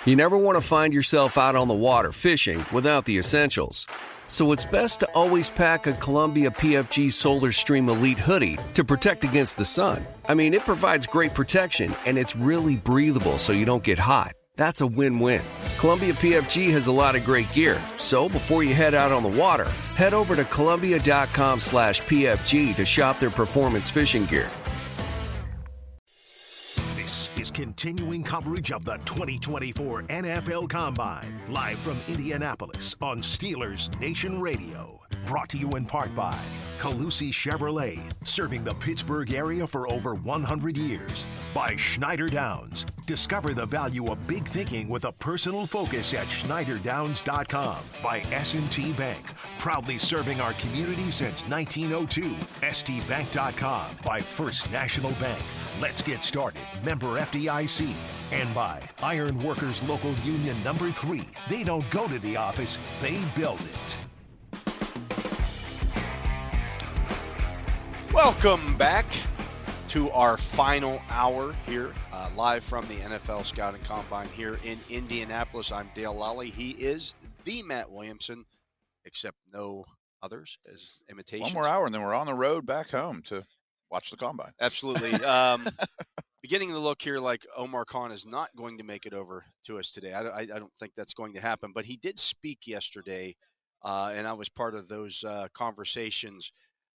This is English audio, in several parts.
You never want to find yourself out on the water fishing without the essentials. So it's best to always pack a Columbia PFG Solar Stream Elite hoodie to protect against the sun. I mean, it provides great protection and it's really breathable so you don't get hot. That's a win-win. Columbia PFG has a lot of great gear. So before you head out on the water, head over to Columbia.com/PFG to shop their performance fishing gear. This is continuing coverage of the 2024 NFL Combine, live from Indianapolis on Steelers Nation Radio. Brought to you in part by Calusi Chevrolet, serving the Pittsburgh area for over 100 years. By Schneider Downs. Discover the value of big thinking with a personal focus at SchneiderDowns.com. By S&T Bank, proudly serving our community since 1902. STBank.com. By First National Bank. Let's get started. Member FDIC. And by Iron Workers Local Union Number 3. They don't go to the office, they build it. Welcome back to our final hour here, live from the NFL Scouting Combine here in Indianapolis. I'm Dale Lally. He is the Matt Williamson, except no others as imitations. One more hour, and then we're on the road back home to watch the Combine. Absolutely. Beginning to look here like Omar Khan is not going to make it over to us today. I don't think that's going to happen, but he did speak yesterday, and I was part of those conversations.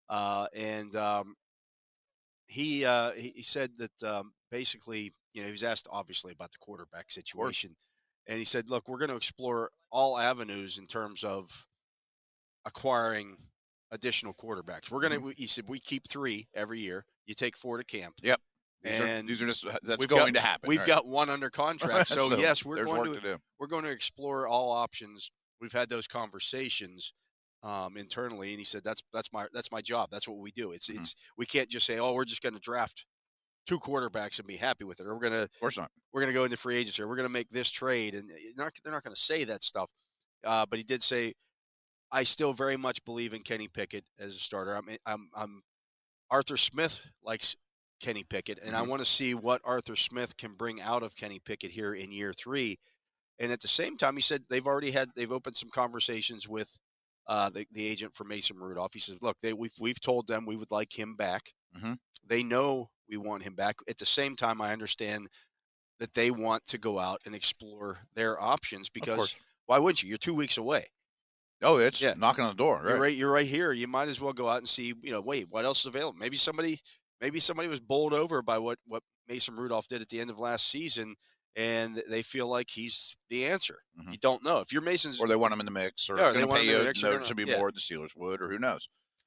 He said that basically, you know, he was asked obviously about the quarterback situation, and he said, "Look, we're going to explore all avenues in terms of acquiring additional quarterbacks. We're going to." He said, "We keep 3 every year. You take 4 to camp." Yep. These are just that's going to happen. We've got 1 under contract, so yes, we're going to explore all options. We've had those conversations internally, and he said that's my job. That's what we do. It's we can't just say, oh, we're just going to draft 2 quarterbacks and be happy with it, or of course not. We're going to go into free agency, or we're going to make this trade, and they're not going to say that stuff. But he did say, I still very much believe in Kenny Pickett as a starter. I'm Arthur Smith likes Kenny Pickett, and I want to see what Arthur Smith can bring out of Kenny Pickett here in year 3. And at the same time, he said they've opened some conversations with the agent for Mason Rudolph. He says, look, we've told them we would like him back. They know we want him back. At the same time, I understand that they want to go out and explore their options because why wouldn't you? You're 2 weeks away. Oh, it's knocking on the door. Right? You're right here. You might as well go out and see, wait, what else is available? Maybe somebody was bowled over by what Mason Rudolph did at the end of last season, and they feel like he's the answer. You don't know. If you're Mason's... Or they want him in the mix, or going to pay you, there should be more the Steelers would, or who knows.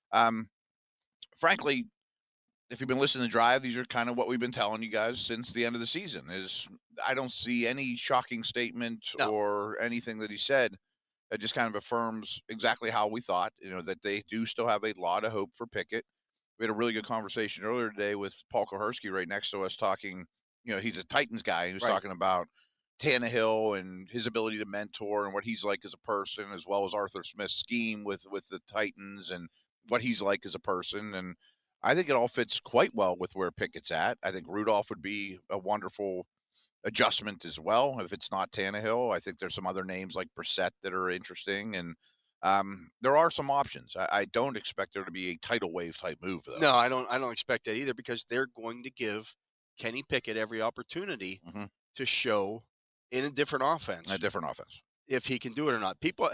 Frankly, if you've been listening to Drive, these are kind of what we've been telling you guys since the end of the season. I don't see any shocking statement or anything that he said that just kind of affirms exactly how we thought, that they do still have a lot of hope for Pickett. We had a really good conversation earlier today with Paul Koherski right next to us talking. He's a Titans guy. He was talking about Tannehill and his ability to mentor and what he's like as a person, as well as Arthur Smith's scheme with the Titans and what he's like as a person. And I think it all fits quite well with where Pickett's at. I think Rudolph would be a wonderful adjustment as well. If it's not Tannehill, I think there's some other names like Brissett that are interesting. And there are some options. I don't expect there to be a tidal wave type move, though. No, I don't expect that either, because they're going to give Kenny Pickett every opportunity to show in a different offense. If he can do it or not. People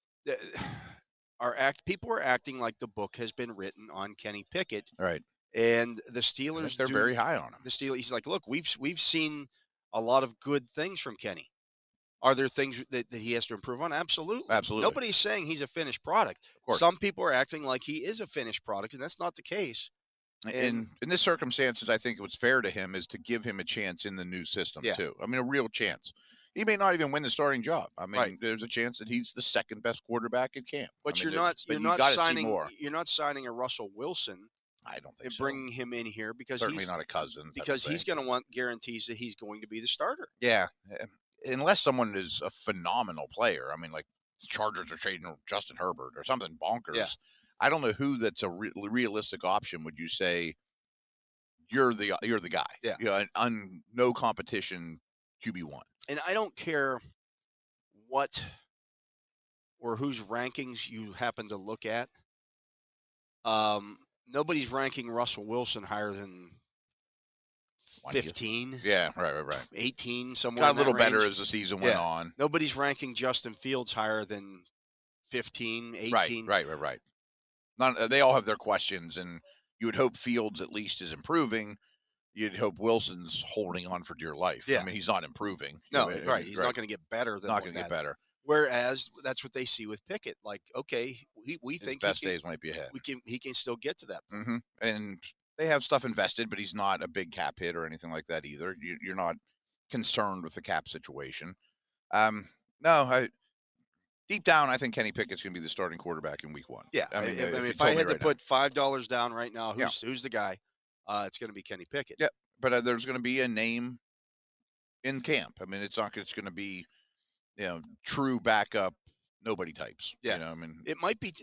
are acting like the book has been written on Kenny Pickett. Right. And the Steelers, they're very high on him. The Steelers, he's like, look, we've seen a lot of good things from Kenny. Are there things that he has to improve on? Absolutely. Nobody's saying he's a finished product. Of course. Some people are acting like he is a finished product, and that's not the case. And in this circumstances, I think what's fair to him is to give him a chance in the new system, too. I mean, a real chance. He may not even win the starting job. I mean, there's a chance that he's the second best quarterback at camp. But you're not signing a Russell Wilson. I don't think and bringing him in here because certainly not a cousin. Because he's going to want guarantees that he's going to be the starter. Yeah, unless someone is a phenomenal player. I mean, like the Chargers are trading Justin Herbert or something bonkers. Yeah. I don't know who that's a realistic option. Would you say you're the guy? Yeah, no competition QB1. and I don't care what or whose rankings you happen to look at. Nobody's ranking Russell Wilson higher than 15. Yeah, right. 18, somewhere Got in a little that better range. as the season went on. Nobody's ranking Justin Fields higher than 15, 18. Right. They all have their questions, and you would hope Fields at least is improving. You'd hope Wilson's holding on for dear life. Yeah. I mean, he's not improving. No, right. He's not going to get better than not going to get better. Whereas that's what they see with Pickett. Like, okay, we think his best days might be ahead. He can still get to that point. Mm-hmm. And they have stuff invested, but he's not a big cap hit or anything like that either. You're not concerned with the cap situation. Deep down, I think Kenny Pickett's going to be the starting quarterback in Week 1. Yeah, I mean, if I had to put $5 down right now, who's the guy? It's going to be Kenny Pickett. Yeah, but there's going to be a name in camp. I mean, it's going to be, true backup, nobody types. Yeah, I mean, it might be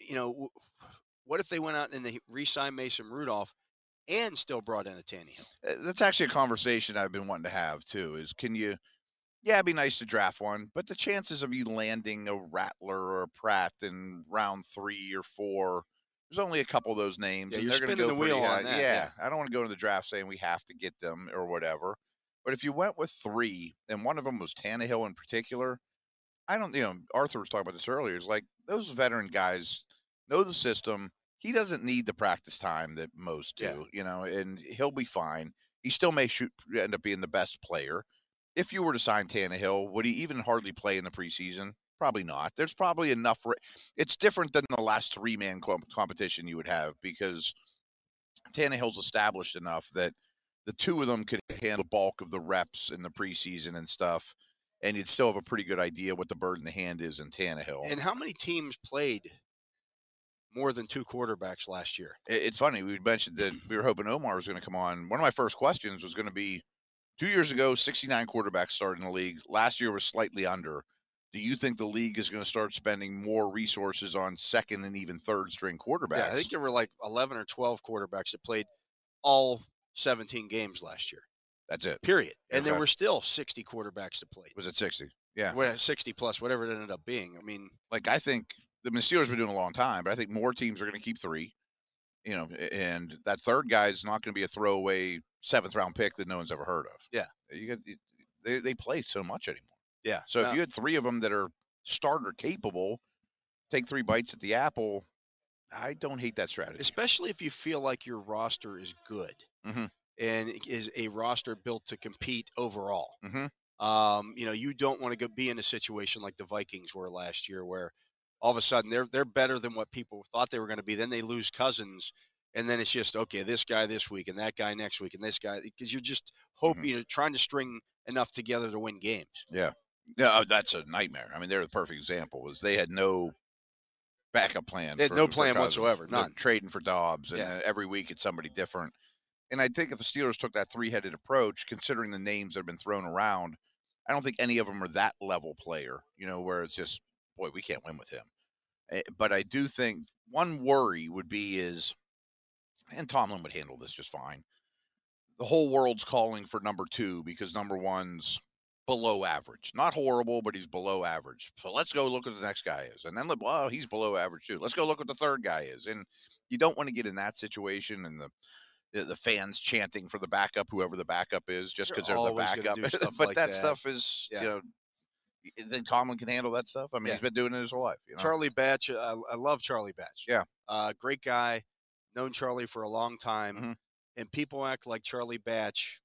what if they went out and they re-signed Mason Rudolph and still brought in a Tannehill? That's actually a conversation I've been wanting to have too. Is can you? Yeah, it'd be nice to draft one, but the chances of you landing a Rattler or a Pratt in round 3 or 4, there's only a couple of those names. Yeah, and you're they're spinning go the wheel high. on that. Yeah, I don't want to go to the draft saying we have to get them or whatever. But if you went with 3, and one of them was Tannehill in particular, Arthur was talking about this earlier. It's like those veteran guys know the system. He doesn't need the practice time that most do, and he'll be fine. He still may end up being the best player. If you were to sign Tannehill, would he even hardly play in the preseason? Probably not. There's probably enough. It's different than the last 3-man competition you would have because Tannehill's established enough that the two of them could handle bulk of the reps in the preseason and stuff, and you'd still have a pretty good idea what the bird in the hand is in Tannehill. And how many teams played more than 2 quarterbacks last year? It's funny. We mentioned that we were hoping Omar was going to come on. One of my first questions was going to be, 2 years ago, 69 quarterbacks started in the league. Last year was slightly under. Do you think the league is going to start spending more resources on second and even third string quarterbacks? Yeah, I think there were like 11 or 12 quarterbacks that played all 17 games last year. That's it. Period. And there were still 60 quarterbacks that played. Was it 60? Yeah. 60 plus, whatever it ended up being. I mean, I think the Steelers have been doing a long time, but I think more teams are going to keep 3. And that third guy is not going to be a throwaway 7th-round pick that no one's ever heard of. Yeah. They play so much anymore. Yeah. So if you had 3 of them that are starter capable, take 3 bites at the apple, I don't hate that strategy. Especially if you feel like your roster is good and is a roster built to compete overall. You don't want to be in a situation like the Vikings were last year where all of a sudden they're better than what people thought they were going to be. Then they lose Cousins. And then it's just, okay, this guy this week and that guy next week and this guy, because you're just hoping, trying to string enough together to win games. Yeah. Yeah, that's a nightmare. I mean, they're the perfect example. Was they had no backup plan. They had no plan whatsoever. None. They're trading for Dobbs, and every week it's somebody different. And I think if the Steelers took that 3-headed approach, considering the names that have been thrown around, I don't think any of them are that level player, where it's just, boy, we can't win with him. But I do think one worry would be and Tomlin would handle this just fine. The whole world's calling for number 2 because number 1's below average. Not horrible, but he's below average. So let's go look what the next guy is. And then, he's below average too. Let's go look what the third guy is. And you don't want to get in that situation and the fans chanting for the backup, whoever the backup is, just because they're the backup. But that stuff is, you think Tomlin can handle that stuff? I mean, he's been doing it his whole life. Charlie Batch, I love Charlie Batch. Yeah. Great guy. Known Charlie for a long time. And people act like Charlie Batch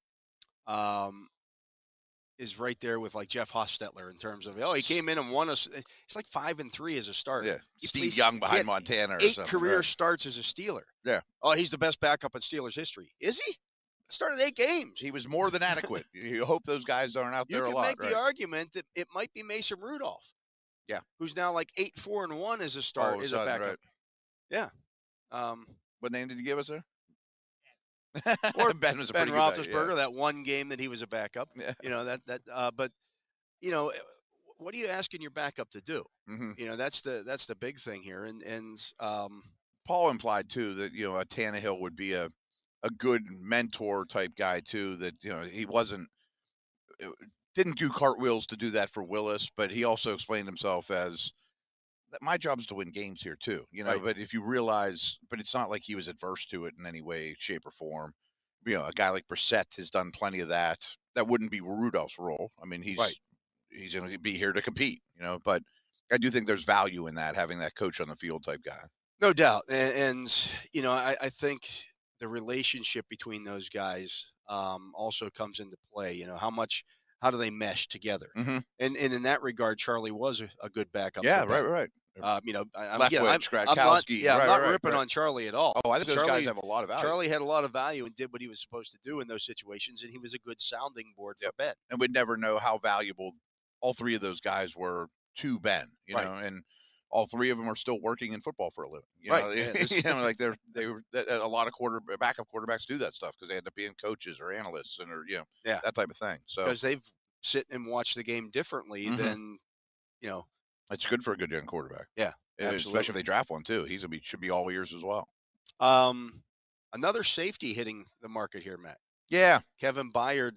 is right there with like Jeff Hostetler in terms of, he came in and won us. He's like 5-3 as a starter. Yeah. Steve Young behind Montana. 8 career starts as a Steeler. Yeah. Oh, he's the best backup in Steelers history. Is he? Started 8 games. He was more than adequate. You hope those guys aren't out there a lot. You can make the argument that it might be Mason Rudolph. Yeah. Who's now like 8-4-1 as a start, as a backup. Right. Yeah. What name did you give us there? Or Ben was Ben Roethlisberger, that one game that he was a backup. Yeah. But what are you asking your backup to do? That's the big thing here. And Paul implied too that a Tannehill would be a good mentor type guy too. That he wasn't didn't do cartwheels to do that for Willis, but he also explained himself as, my job is to win games here too, Right. But if you realize, but it's not like he was adverse to it in any way, shape, or form. A guy like Brissett has done plenty of that. That wouldn't be Rudolph's role. I mean, he's going to be here to compete, But I do think there's value in that, having that coach on the field type guy. No doubt, and I think the relationship between those guys also comes into play. How do they mesh together? Mm-hmm. And in that regard, Charlie was a good backup. Yeah, right. I'm Gronkowski. I'm not ripping on Charlie at all. Oh, I think those guys have a lot of value. Charlie had a lot of value and did what he was supposed to do in those situations, and he was a good sounding board for Ben. And we'd never know how valuable all three of those guys were to Ben, you know, and all three of them are still working in football for a living. Like a lot of backup quarterbacks do that stuff because they end up being coaches or analysts and that type of thing. So because they've sit and watch the game differently than it's good for a good young quarterback. Yeah, especially if they draft one too. Should be all ears as well. Another safety hitting the market here, Matt. Yeah, Kevin Byard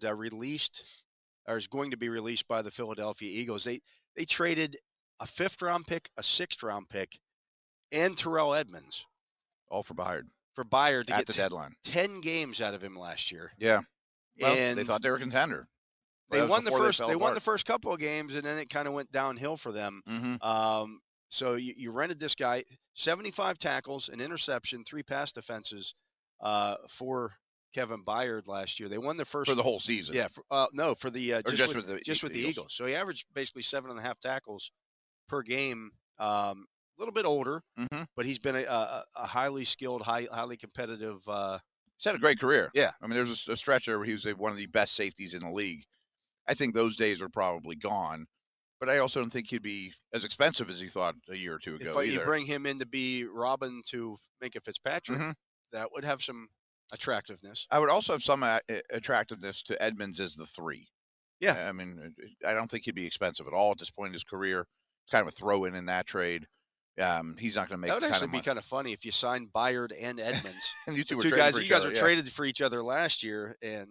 is going to be released by the Philadelphia Eagles. They traded a 5th-round pick, a 6th-round pick, and Terrell Edmonds. All for Byard. For Byard to at get the deadline. 10 games out of him last year. Yeah. Well, and they thought they were a contender. They won the first couple of games, and then it kind of went downhill for them. Mm-hmm. So you rented this guy, 75 tackles, an interception, 3 pass defenses for Kevin Byard last year. They won the first for the whole season. Yeah, for the just with the Eagles. So he averaged basically 7.5 tackles per game. A little bit older, but he's been a highly skilled, highly competitive. He's had a great career. Yeah, I mean, there's a stretch there where he was one of the best safeties in the league. I think those days are probably gone, but I also don't think he'd be as expensive as he thought a year or two ago. If you bring him in to be Robin to Minkah Fitzpatrick, that would have some attractiveness. I would also have some attractiveness to Edmonds as the 3. Yeah. I mean, I don't think he'd be expensive at all at this point in his career. It's kind of a throw in that trade. He's not going to make. That would actually be kind of funny if you signed Byard and Edmonds. And you two guys were traded for each other last year, and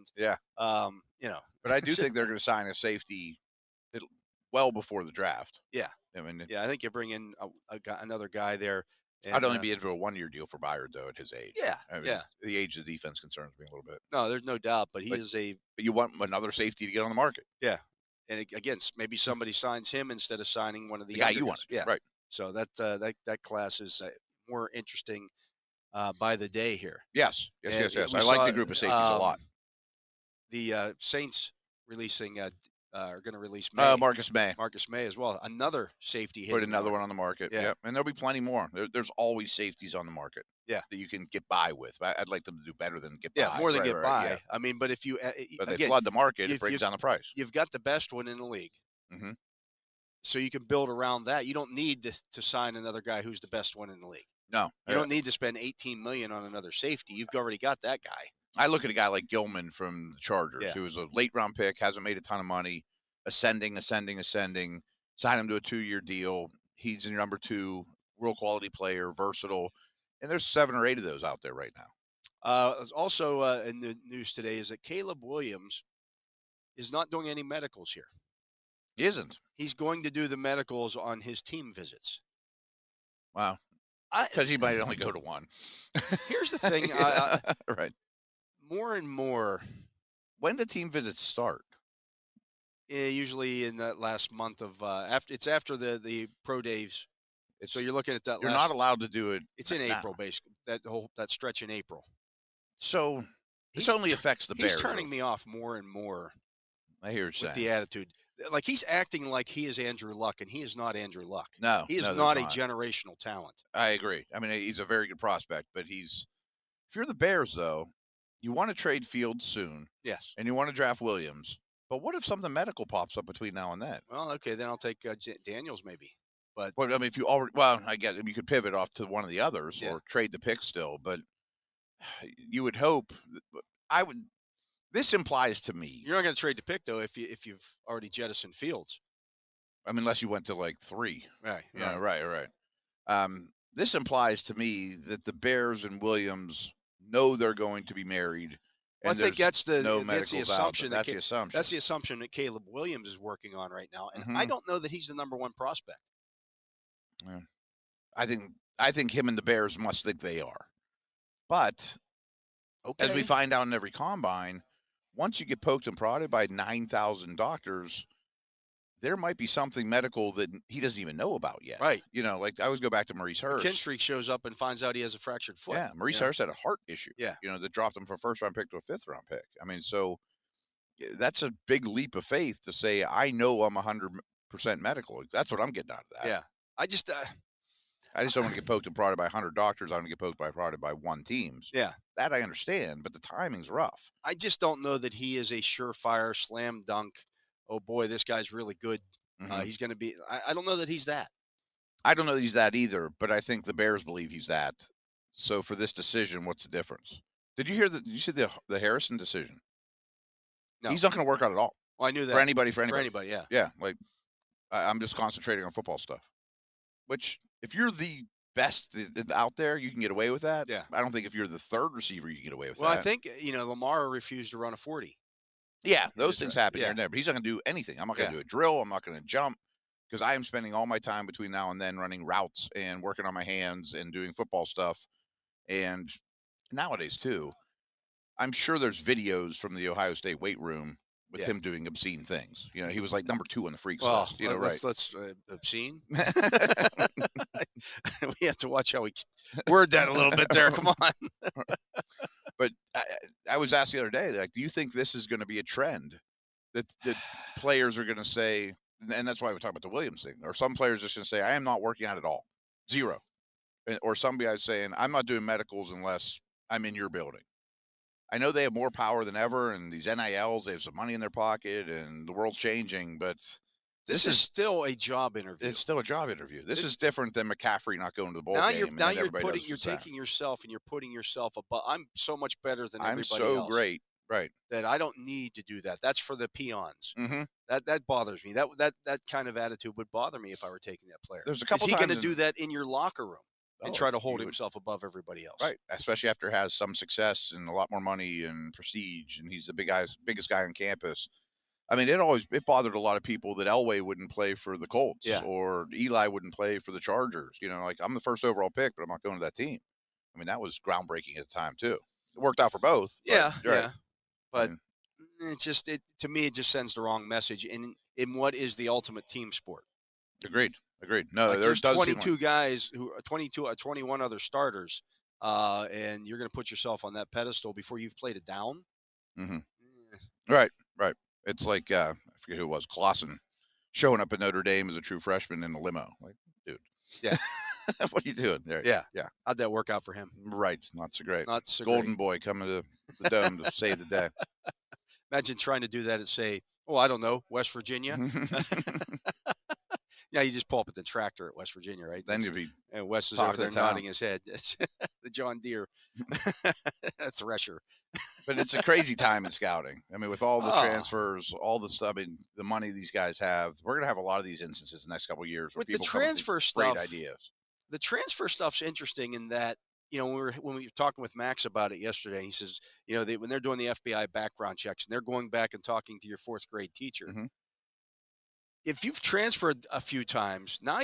But I do think they're going to sign a safety well before the draft. Yeah, I mean, I think you bring in another guy there. And, I'd only be into a 1-year deal for Byard though at his age. Yeah, I mean, the age of the defense concerns me a little bit. No, there's no doubt, but But you want another safety to get on the market. Yeah, and again, maybe somebody signs him instead of signing one of the guy you want. Yeah, right. So that class is more interesting by the day here. Yes. I like the group of safeties a lot. The Saints releasing are going to release Marcus May. Marcus May as well. Another safety. Put another one on the market. Yeah. And there'll be plenty more. There's always safeties on the market. Yeah. That you can get by with. I'd like them to do better than get by. Yeah, more than get by. Yeah. I mean, but if you but they flood the market, it brings down the price. You've got the best one in the league. Mm-hmm. So you can build around that. You don't need to sign another guy who's the best one in the league. No. You don't need to spend $18 million on another safety. You've already got that guy. I look at a guy like Gilman from the Chargers, who was a late-round pick, hasn't made a ton of money, ascending, sign him to a 2-year deal. He's your number 2, real quality player, versatile, and there's 7 or 8 of those out there right now. Also in the news today is that Caleb Williams is not doing any medicals here. He isn't. He's going to do the medicals on his team visits. Wow. Because he might only go to one. Here's the thing. Right. More and more. When do team visits start? Usually in that last month of after the pro days. So you're looking at that. You're not allowed to do it. It's in April, basically. That stretch in April. So this only affects the Bears. He's turning me off more and more. I hear what you're saying. The attitude. Like he's acting like he is Andrew Luck, and he is not Andrew Luck. No, he is not a generational talent. I agree. I mean, he's a very good prospect, but if you're the Bears, though, you want to trade Fields soon. Yes. And you want to draft Williams. But what if something medical pops up between now and then? Well, okay, then I'll take Daniels maybe. But I mean, if you I guess you could pivot off to one of the others or trade the pick still. But you would hope. This implies to me you're not going to trade the pick though if you've already jettisoned Fields. I mean, unless you went to like 3. Right. Yeah. Right. This implies to me that the Bears and Williams know they're going to be married, Well, I think that's the assumption. That's the assumption that Caleb Williams is working on right now, and I don't know that he's the number one prospect. Yeah. I think him and the Bears must think they are, but as we find out in every combine, once you get poked and prodded by 9,000 doctors, there might be something medical that he doesn't even know about yet. Right. Like I always go back to Maurice Hurst. Kinstreak shows up and finds out he has a fractured foot. Yeah, Maurice Hurst had a heart issue. Yeah. That dropped him from a 1st-round pick to a 5th-round pick. I mean, so that's a big leap of faith to say, I know I'm 100% medical. That's what I'm getting out of that. Yeah. I just don't want to get poked and prodded by 100 doctors. I want to get poked and prodded by one team. Yeah. That I understand, but the timing's rough. I just don't know that he is a surefire slam dunk. Oh, boy, this guy's really good. He's going to be – I don't know that he's that. I don't know that he's that either, but I think the Bears believe he's that. So for this decision, what's the difference? Did you see the Harrison decision? No. He's not going to work out at all. Well, I knew that. For anybody, yeah. Yeah, like I'm just concentrating on football stuff, which if you're the best out there, you can get away with that. Yeah. I don't think if you're the 3rd receiver, you can get away with that. Well, I think, Lamar refused to run a 40. Yeah, those things happen here and there, but he's not going to do anything. I'm not going to do a drill. I'm not going to jump because I am spending all my time between now and then running routes and working on my hands and doing football stuff. And nowadays, too, I'm sure there's videos from the Ohio State weight room with him doing obscene things. He was like number 2 on the freaks list. Let's obscene. We have to watch how we word that a little bit there. Come on. But I was asked the other day, like, do you think this is going to be a trend that players are going to say, and that's why we're talking about the Williams thing, or some players are just going to say, I am not working out at all, 0. Or some guys saying, I'm not doing medicals unless I'm in your building. I know they have more power than ever, and these NILs, they have some money in their pocket, and the world's changing, but this is still a job interview. It's still a job interview. This is different than McCaffrey not going to the bowl game. Now you're taking yourself and you're putting yourself above. I'm so much better than everybody else. I'm so great, right? That I don't need to do that. That's for the peons. Mm-hmm. That bothers me. That kind of attitude would bother me if I were taking that player. There's a couple. Is he going to do that in your locker room and try to hold himself above everybody else? Right, especially after he has some success and a lot more money and prestige, and he's the biggest guy on campus. I mean, it bothered a lot of people that Elway wouldn't play for the Colts or Eli wouldn't play for the Chargers. Like I'm the 1st overall pick, but I'm not going to that team. I mean, that was groundbreaking at the time too. It worked out for both. But to me, it just sends the wrong message in what is the ultimate team sport. Agreed. No, there's 22 guys 21 other starters, and you're going to put yourself on that pedestal before you've played it down. Mm-hmm. Right. It's like I forget who it was, Clausen, showing up at Notre Dame as a true freshman in a limo. Like, dude, what are you doing there? Yeah. How'd that work out for him? Right, not so great. Golden boy coming to the dome to save the day. Imagine trying to do that and say, I don't know, West Virginia. Yeah, you just pull up at the tractor at West Virginia, right? Then you'd be. And Wes is over there nodding his head. The John Deere thresher. But it's a crazy time in scouting. I mean, with all the transfers, all the stuff, the money these guys have, we're going to have a lot of these instances in the next couple of years. With the transfer stuff, great ideas. The transfer stuff's interesting in that, when we were talking with Max about it yesterday, he says, when they're doing the FBI background checks and they're going back and talking to your 4th grade teacher. Mm-hmm. If you've transferred a few times, now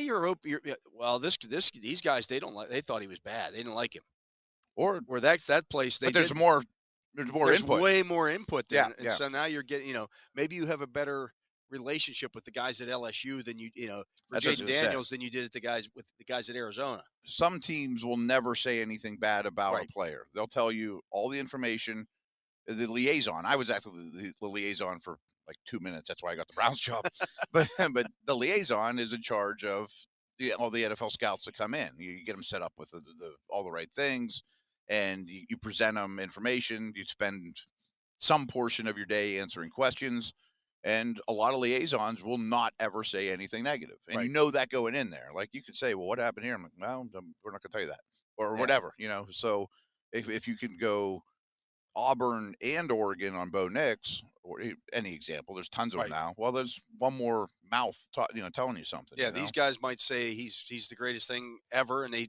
these guys, they thought he was bad. They didn't like him. Or that's that place. There's more input. Way more input there. And so now you're getting, maybe you have a better relationship with the guys at LSU than for Jaden Daniels than you did with the guys at Arizona. Some teams will never say anything bad about a player. They'll tell you all the information. The liaison. I was actually the liaison for like 2 minutes. That's why I got the Browns job. but the liaison is in charge of all the NFL scouts that come in. You get them set up with all the right things, and you present them information. You spend some portion of your day answering questions, and a lot of liaisons will not ever say anything negative. And you know that going in there. Like you could say, well, what happened here? I'm like, well, we're not going to tell you that or whatever, So if you can go Auburn and Oregon on Bo Nix, or any example, there's tons of them now. Well, there's one more mouth, telling you something. Yeah, these guys might say he's the greatest thing ever, but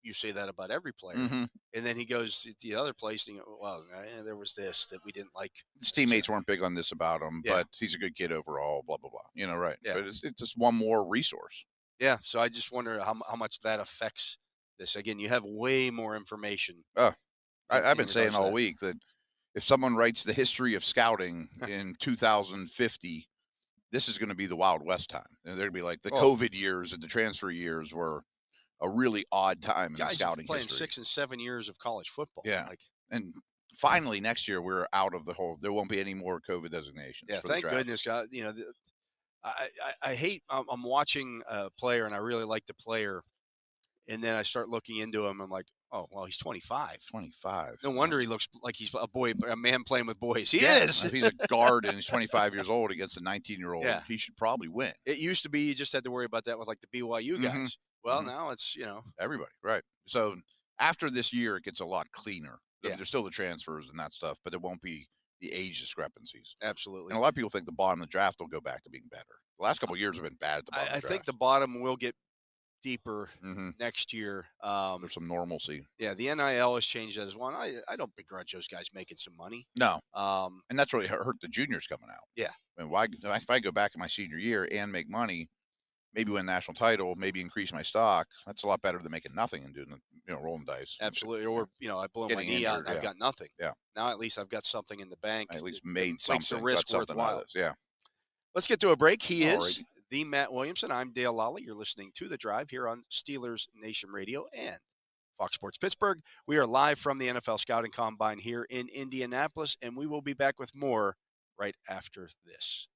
you say that about every player. Mm-hmm. And then he goes to the other place and you go, well, there was this that we didn't like. His teammates weren't big on this about him, but he's a good kid overall, blah, blah, blah. Right. Yeah. But it's just one more resource. Yeah. So I just wonder how much that affects this. Again, you have way more information. I've been saying all week that if someone writes the history of scouting in 2050, this is going to be the Wild West time. And they're going to be like the COVID years and the transfer years were a really odd time in scouting playing history. 6 and 7 years of college football. Yeah. And finally next year we're out of the whole, there won't be any more COVID designations. Yeah. Thank goodness, God. I hate, I'm watching a player and I really like the player. And then I start looking into him. I'm like, oh, well, he's 25. 25. No wonder he looks like he's a man playing with boys. He is. If he's a guard and he's 25 years old against a 19-year-old, he should probably win. It used to be you just had to worry about that with like the BYU guys. Well, now it's, everybody, right. So after this year, it gets a lot cleaner. There's still the transfers and that stuff, but there won't be the age discrepancies. Absolutely. And a lot of people think the bottom of the draft will go back to being better. The last couple of years have been bad at the bottom of the draft. I think the bottom will get deeper next year. There's some normalcy. Yeah, the NIL has changed as well. I don't begrudge those guys making some money. No. And that's really hurt the juniors coming out. Yeah. I mean, if I go back in my senior year and make money, maybe win a national title, maybe increase my stock, that's a lot better than making nothing and doing, rolling dice. Absolutely. Or, I blow my knee out and I've got nothing. Yeah. Now at least I've got something in the bank. I at least made something. The risk worthwhile. Yeah. Let's get to a break. He is the Matt Williamson. I'm Dale Lally. You're listening to The Drive here on Steelers Nation Radio and Fox Sports Pittsburgh. We are live from the NFL Scouting Combine here in Indianapolis, and we will be back with more right after this.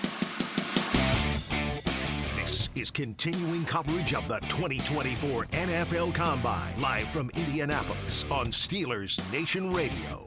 This is continuing coverage of the 2024 NFL Combine, live from Indianapolis on Steelers Nation Radio.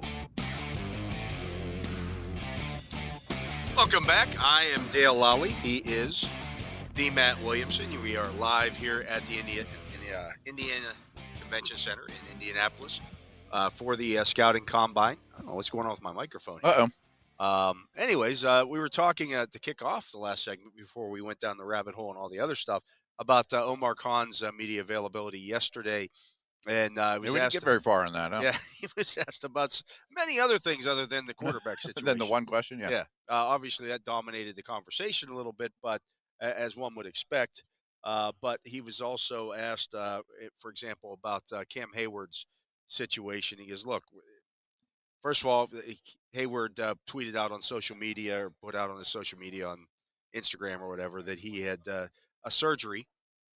Welcome back. I am Dale Lally. He is the Matt Williamson. We are live here at the Indiana Convention Center in Indianapolis for the Scouting Combine. I don't know what's going on with my microphone here. Anyways, we were talking to kick off the last segment before we went down the rabbit hole and all the other stuff about Omar Khan's media availability yesterday. And we didn't get very far in that, huh? Yeah, he was asked about many other things other than the quarterback situation. Than the one question, yeah. Yeah, obviously that dominated the conversation a little bit, but as one would expect. But he was also asked, for example, about Cam Hayward's situation. He goes, look, first of all, Hayward tweeted out on social media or put out on his social media on Instagram or whatever that he had a surgery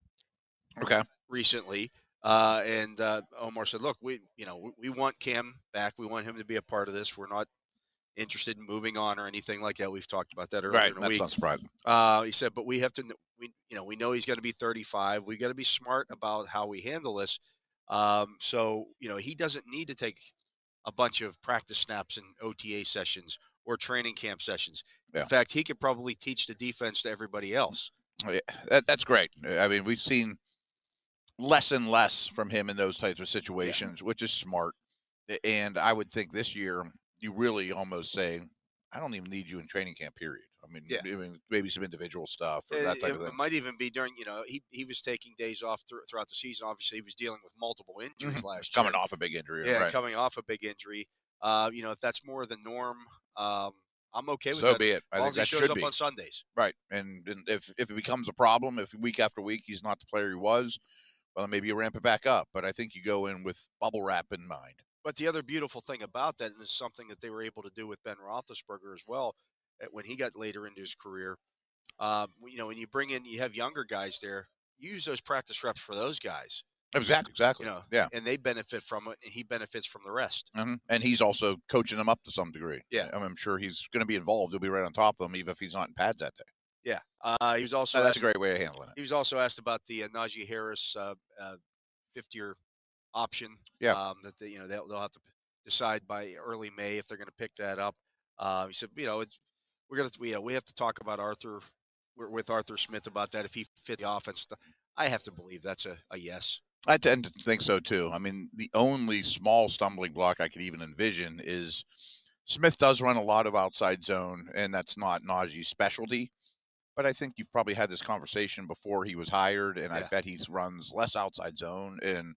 recently. And Omar said, look, we want Cam back. We want him to be a part of this. We're not interested in moving on or anything like that. We've talked about that earlier in the week. That's not surprising. He said, but we have to, we know he's going to be 35. We got to be smart about how we handle this. So, he doesn't need to take a bunch of practice snaps and OTA sessions or training camp sessions. Yeah. In fact, he could probably teach the defense to everybody else. Oh, yeah. That's great. I mean, we've seen less and less from him in those types of situations, which is smart. And I would think this year you really almost say, I don't even need you in training camp, period. I mean, maybe some individual stuff or that type of thing. It might even be during, he was taking days off throughout the season. Obviously, he was dealing with multiple injuries last year. Coming off a big injury. Yeah, right. Coming off a big injury. If that's more the norm, I'm okay with that. So be it. I think that shows up on Sundays. Right. And if it becomes a problem, if week after week he's not the player he was, well, maybe you ramp it back up. But I think you go in with bubble wrap in mind. But the other beautiful thing about that, and this is something that they were able to do with Ben Roethlisberger as well, when he got later into his career, when you bring in, you have younger guys there, use those practice reps for those guys. Exactly. Yeah. And they benefit from it, and he benefits from the rest. Mm-hmm. And he's also coaching them up to some degree. Yeah. I'm sure he's going to be involved. He'll be right on top of them, even if he's not in pads that day. Yeah. He was also that's a great way of handling it. He was also asked about the Najee Harris 5th-year option. Yeah. That they'll have to decide by early May if they're going to pick that up. He said, we have to talk about Arthur with Arthur Smith about that if he fit the offense. I have to believe that's a yes. I tend to think so too. I mean, the only small stumbling block I could even envision is Smith does run a lot of outside zone, and that's not Najee's specialty. But I think you've probably had this conversation before he was hired, and I bet he runs less outside zone and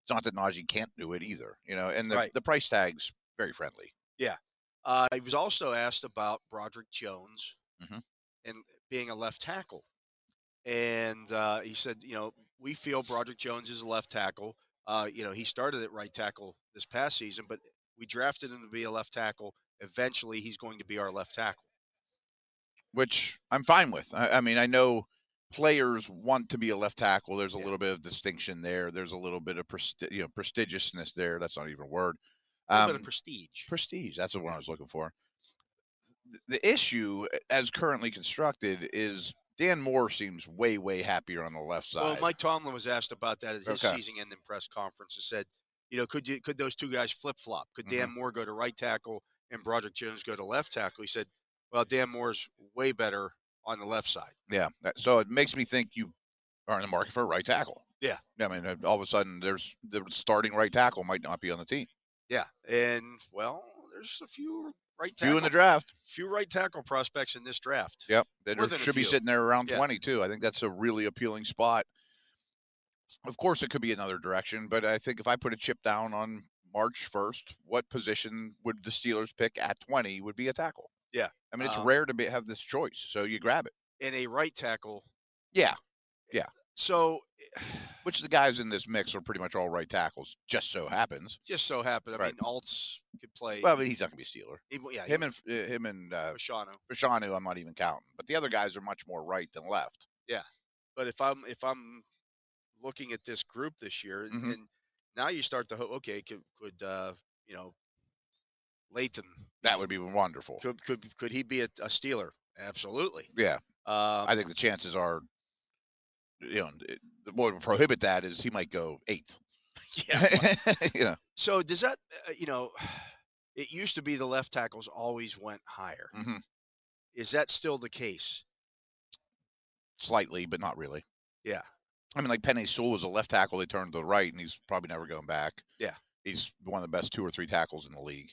It's not that Najee can't do it either, and Right. the price tag's very friendly. Yeah. He was also asked about Broderick Jones and being a left tackle. And he said, we feel Broderick Jones is a left tackle. He started at right tackle this past season, but we drafted him to be a left tackle. Eventually, he's going to be our left tackle. Which I'm fine with. I mean, I know players want to be a left tackle. There's a little bit of distinction there. There's a little bit of prestigiousness there. That's not even a word. A little bit of prestige. Prestige. That's what I was looking for. The issue, as currently constructed, is Dan Moore seems way, way happier on the left side. Well, Mike Tomlin was asked about that at his season-ending press conference and said, could those two guys flip-flop? Could Dan Moore go to right tackle and Broderick Jones go to left tackle? He said, well, Dan Moore's way better on the left side. Yeah. So it makes me think you are in the market for a right tackle. Yeah. I mean, all of a sudden, the starting right tackle might not be on the team. Yeah. And, well, there's a few in the draft. Few right tackle prospects in this draft. Yep. That should be sitting there around 20, too. I think that's a really appealing spot. Of course, it could be another direction, but I think if I put a chip down on March 1st, what position would the Steelers pick at 20 would be a tackle? Yeah. I mean, it's rare to have this choice, so you grab it. And a right tackle. Yeah. Yeah. So, which the guys in this mix are pretty much all right tackles. Just so happens. I mean, Altz could play. Well, but he's not going to be a Steeler. Him and Fashanu. Fashanu, I'm not even counting. But the other guys are much more right than left. Yeah. But if I'm looking at this group this year, and now you start to hope, okay, could Latham. That would be wonderful. Could he be a Steeler? Absolutely. Yeah. I think the chances are, what would prohibit that is he might go 8th. Yeah. So does that, it used to be the left tackles always went higher. Is that still the case? Slightly, but not really. Yeah. I mean, like Penei Sewell was a left tackle. They turned to the right, and he's probably never going back. Yeah. He's one of the best 2 or 3 tackles in the league.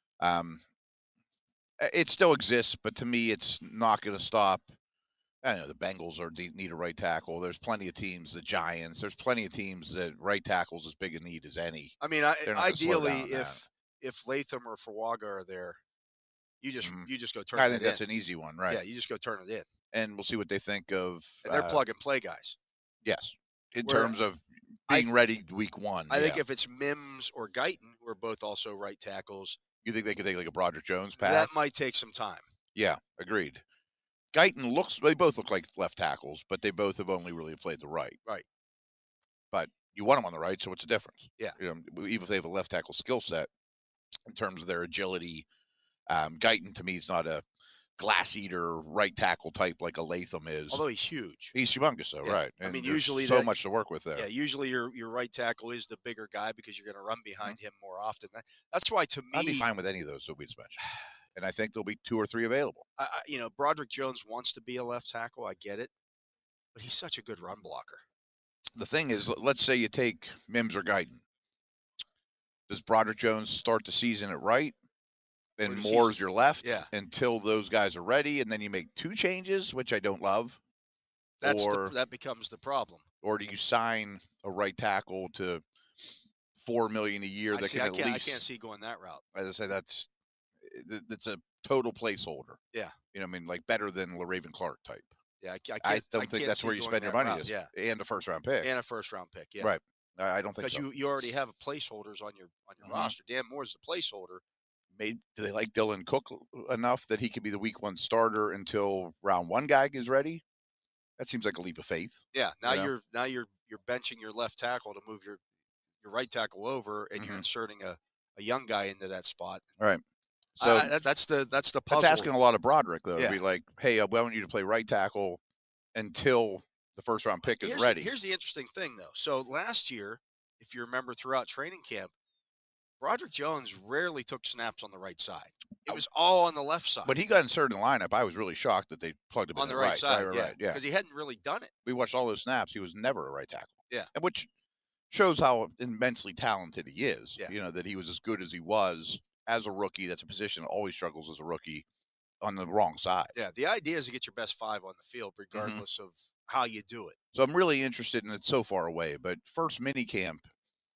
It still exists, but to me, it's not going to stop. I know the Bengals need a right tackle. There's plenty of teams, the Giants. There's plenty of teams that right tackle's as big a need as any. I mean, ideally, if Latham or Fuaga are there, you just go turn it in. I think that's an easy one, right? Yeah, you just go turn it in. And we'll see what they think of. And they're plug-and-play guys. Yes, in terms of being ready week 1. I think if it's Mims or Guyton, who are both also right tackles. You think they could take like a Broderick Jones path? That might take some time. Yeah, agreed. Guyton they both look like left tackles, but they both have only really played the right. Right. But you want them on the right, so what's the difference? Yeah. Even if they have a left tackle skill set, in terms of their agility, Guyton to me is not a glass eater right tackle type like a Latham is. Although he's huge. He's humongous, though, right? And I mean, usually so much to work with there. Yeah, usually your right tackle is the bigger guy because you're going to run behind him more often. That's why, to me, I'd be fine with any of those that we mentioned. And I think there'll be 2 or 3 available. Broderick Jones wants to be a left tackle. I get it. But he's such a good run blocker. The thing is, let's say you take Mims or Guyton. Does Broderick Jones start the season at right? And Moore's your left until those guys are ready, and then you make 2 changes, which I don't love. That becomes the problem. Or do you sign a right tackle to $4 million a year I can't see going that route. As I say, that's a total placeholder. Yeah. I mean, like better than LaRaven Clark type. Yeah, I don't think that's where you spend your money is. Yeah. And a first-round pick. Yeah. Right. I don't think so. Because you already have placeholders on your roster. Dan Moore's the placeholder. Do they like Dylan Cook enough that he could be the week 1 starter until round 1 guy is ready? That seems like a leap of faith. Yeah. Now you're benching your left tackle to move your right tackle over, and you're inserting a young guy into that spot. Right. So that's the puzzle. That's asking a lot of Broderick though. To be like, hey, I want you to play right tackle until the first round pick is ready. Here's the interesting thing though. So last year, if you remember throughout training camp, Broderick Jones rarely took snaps on the right side. It was all on the left side. When he got inserted in the lineup, I was really shocked that they plugged him on in the right side. Right, yeah. Because he hadn't really done it. We watched all those snaps. He was never a right tackle. Yeah. Which shows how immensely talented he is. Yeah. That he was as good as he was as a rookie. That's a position that always struggles as a rookie on the wrong side. Yeah. The idea is to get your best 5 on the field, regardless of how you do it. So I'm really interested in it so far away, but first mini camp,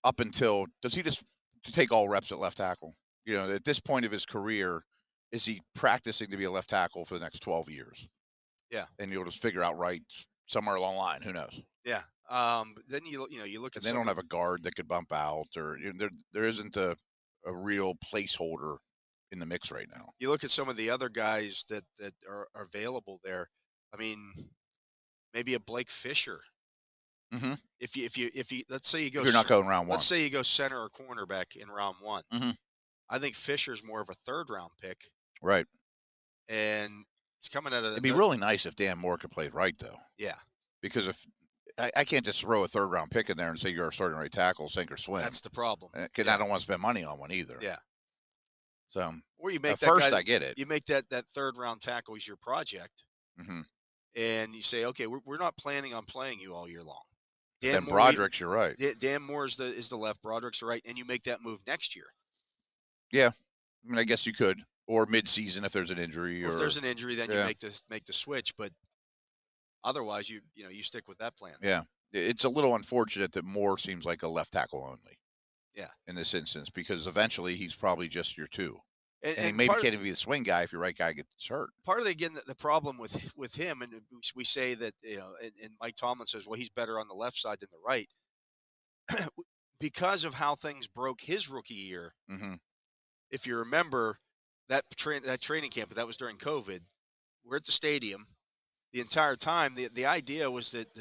up until does he just take all reps at left tackle? You know, at this point of his career, is he practicing to be a left tackle for the next 12 years? Yeah. And you'll just figure out right somewhere along the line. Who knows? Yeah. Then you look at. And they don't have a guard that could bump out, or there isn't a real placeholder in the mix right now. You look at some of the other guys that are available there. I mean, maybe a Blake Fisher. Mm-hmm. If you let's say you go, if you're not going round one. Let's say you go center or cornerback in round one. Mm-hmm. I think Fisher's more of a third round pick. Right. And he's coming out of. It'd be really nice if Dan Moore could play right, though. Yeah. Because if I can't just throw a third round pick in there and say you're a starting right tackle, sink or swim. That's the problem. Because I don't want to spend money on one either. Yeah. So or you make at first I get it. You make that third round tackle is your project, and you say, okay, we're not planning on playing you all year long. Dan Broderick's, you're right. Dan Moore is the left, Broderick's the right, and you make that move next year. Yeah, I mean, I guess you could, or mid-season if there's an injury. Or if there's an injury, then you make the switch. But otherwise, you stick with that plan. Yeah, it's a little unfortunate that Moore seems like a left tackle only. Yeah. In this instance, because eventually he's probably just your two. And he and maybe can't even be the swing guy if your right guy gets hurt. Part of the problem with him, and we say that and Mike Tomlin says, well, he's better on the left side than the right, because of how things broke his rookie year. Mm-hmm. If you remember that training camp, that was during COVID. We're at the stadium the entire time. The idea was that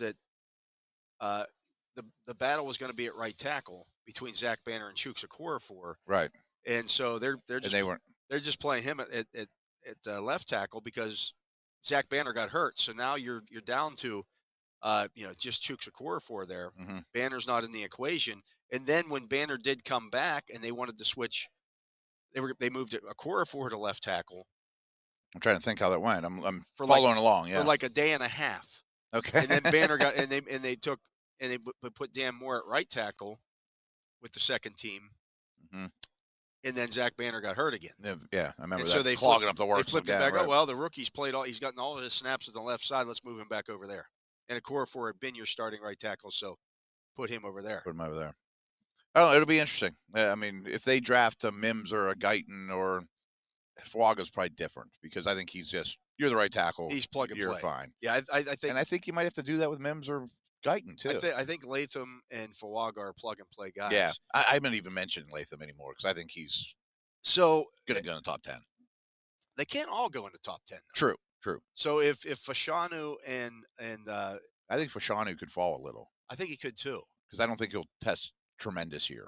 the battle was going to be at right tackle between Zach Banner and Chuks Okorafor. Right. And so they're just playing him at left tackle because Zach Banner got hurt. So now you're down to just Chuks Okorafor there. Mm-hmm. Banner's not in the equation. And then when Banner did come back and they wanted to switch, they moved Okorafor to left tackle. I'm trying to think how that went. I'm following along. Yeah. For like a day and a half. Okay. And then Banner got and they put Dan Moore at right tackle with the second team. Mm-hmm. And then Zach Banner got hurt again. Yeah, I remember and that. So they clogging up the works. They flipped it again, back. right. Oh, well, the rookie's played he's gotten all of his snaps on the left side. Let's move him back over there. And Okorafor had been your starting right tackle, so put him over there. Put him over there. Oh, it'll be interesting. I mean, if they draft a Mims or a Guyton or Fuaga's probably different because I think he's just you're the right tackle. He's plug and play. You're fine. Yeah, I think. And I think you might have to do that with Mims or Guyton too. I think Latham and Fuaga are plug and play guys. Yeah, I haven't even mentioned Latham anymore because I think he's going to go in the top 10. They can't all go in the top 10. Though. True. So if Fashanu and I think Fashanu could fall a little. I think he could too because I don't think he'll test tremendous here.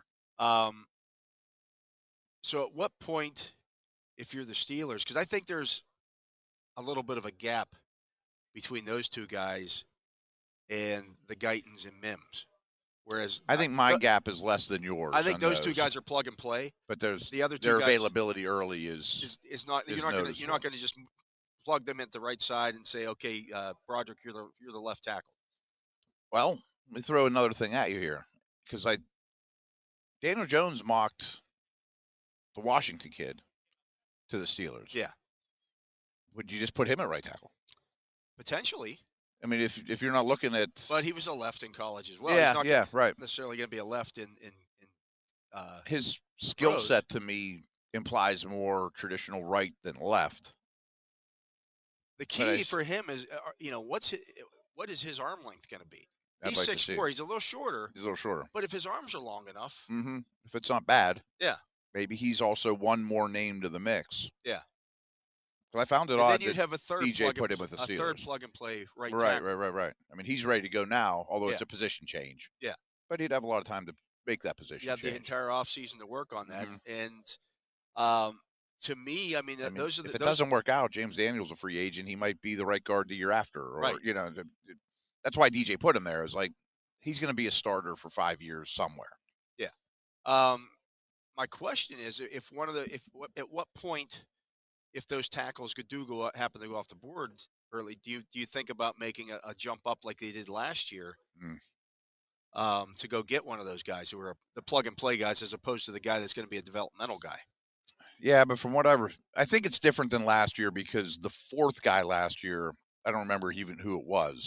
So at what point, if you're the Steelers, because I think there's a little bit of a gap between those two guys and the Guytons and Mims. Whereas I think my gap is less than yours. I think those two guys are plug and play. But there's the other two their guys availability early is not. You're not going to just plug them at the right side and say, okay, Broderick, you're the left tackle. Well, let me throw another thing at you here because Daniel Jones mocked the Washington kid to the Steelers. Yeah. Would you just put him at right tackle? Potentially. I mean, if you're not looking at, but he was a left in college as well. Yeah, He's not right. Necessarily going to be a left in his skill set to me implies more traditional right than left. The key for him is, what is his arm length going to be? He's 6'4". He's a little shorter. But if his arms are long enough, if it's not bad, yeah, maybe he's also one more name to the mix. Yeah. I found it odd then you'd have a third DJ put him with the Steelers. A third plug and play right. Right. I mean, he's ready to go now, although it's a position change. Yeah. But he'd have a lot of time to make that position change. The entire offseason to work on that. And to me, I mean, those are if it doesn't work out, James Daniels a free agent. He might be the right guard the year after. Or, right. That's why DJ put him there. Is like he's going to be a starter for 5 years somewhere. Yeah. My question is, at what point, if those tackles happen to go off the board early, do you think about making a jump up like they did last year to go get one of those guys who are the plug and play guys as opposed to the guy that's going to be a developmental guy? Yeah, but from what I think it's different than last year because the fourth guy last year, I don't remember even who it was.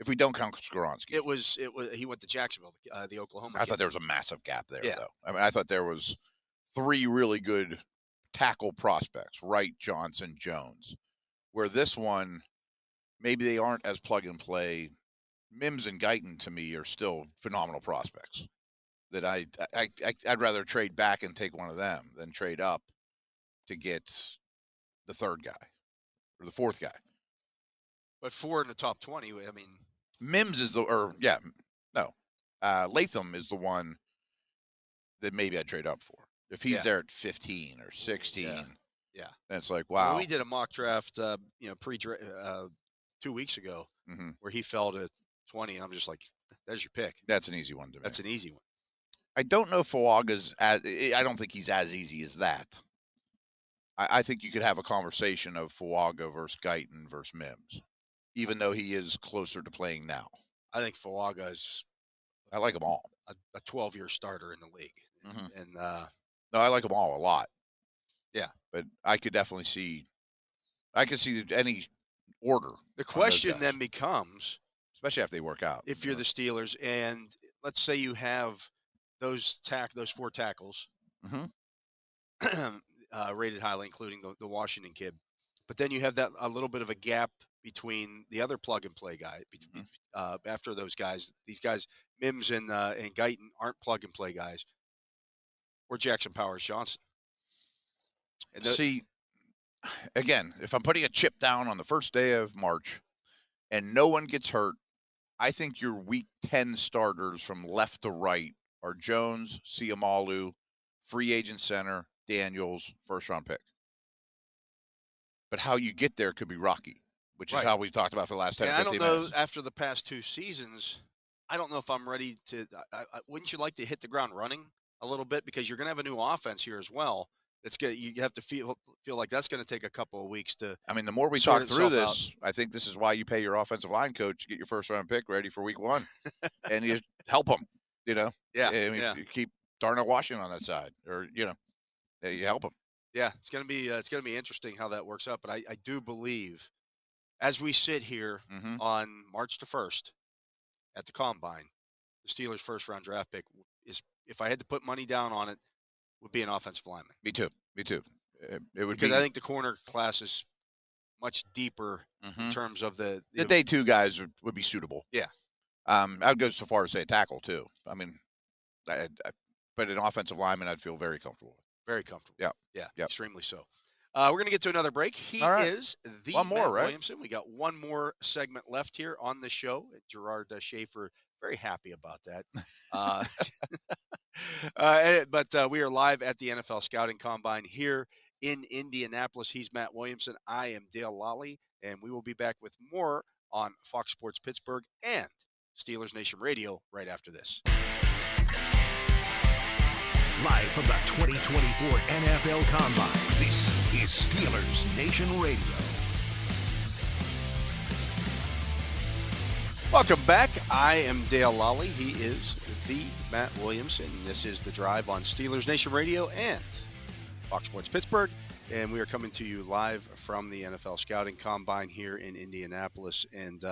If we don't count Skoronski. It was he went to Jacksonville, the Oklahoma I kid. thought there was a massive gap there, though. I mean, I thought there was 3 really good tackle prospects, Wright, Johnson, Jones, where this one, maybe they aren't as plug and play. Mims and Guyton, to me, are still phenomenal prospects that I'd rather trade back and take one of them than trade up to get the 3rd guy or the 4th guy. But 4 in the top 20, I mean. Mims is Latham is the one that maybe I'd trade up for. If he's there at 15 or 16, then it's like, wow. Well, we did a mock draft, 2 weeks ago, where he fell to 20, and I'm just like, there's your pick. That's an easy one to me. That's an easy one. I don't know if Fuaga's I don't think he's as easy as that. I think you could have a conversation of Fuaga versus Guyton versus Mims, even though he is closer to playing now. I think Fuaga is. I like them all. A 12-year starter in the league, and no, I like them all a lot. Yeah, but I could definitely see. I could see any order. The question then becomes, especially if they work out, if you're the Steelers, and let's say you have those 4 tackles rated highly, including the Washington kid, but then you have that a little bit of a gap between the other plug and play guy. After those guys, these guys Mims and Guyton aren't plug and play guys, or Jackson Powers Johnson. And see, again, if I'm putting a chip down on the first day of March and no one gets hurt, I think your week 10 starters from left to right are Jones, Siamalu, free agent center, Daniels, first-round pick. But how you get there could be rocky, which is how we've talked about for the last 10 and 15 I don't know, minutes. after the past 2 seasons, I don't know if I'm ready to wouldn't you like to hit the ground running a little bit, because you're going to have a new offense here as well. It's good. You have to feel like that's going to take a couple of weeks to. I mean, the more we talk through this, I think this is why you pay your offensive line coach to get your first-round pick ready for week 1, and you help them. Yeah. I mean, you keep Darnell Washington on that side, or you help them. Yeah, it's going to be interesting how that works out. But I do believe, as we sit here on March the 1st at the Combine, the Steelers' first-round draft pick is, if I had to put money down on it, would be an offensive lineman. Me too. It would because I think the corner class is much deeper in terms of the day 2 guys would be suitable. Yeah. I would go so far as say a tackle too. I mean, but an offensive lineman, I'd feel very comfortable with. Very comfortable. Yeah. Extremely so. We're going to get to another break. He is the one more, Matt Williamson. We got one more segment left here on the show. Gerard Schaefer, very happy about that. But we are live at the NFL Scouting Combine here in Indianapolis. He's Matt Williamson. I am Dale Lally, and we will be back with more on Fox Sports Pittsburgh and Steelers Nation Radio right after this. Live from the 2024 NFL Combine, this is Steelers Nation Radio. Welcome back. I am Dale Lally. He is the Matt Williamson. This is The Drive on Steelers Nation Radio and Fox Sports Pittsburgh. And we are coming to you live from the NFL Scouting Combine here in Indianapolis. And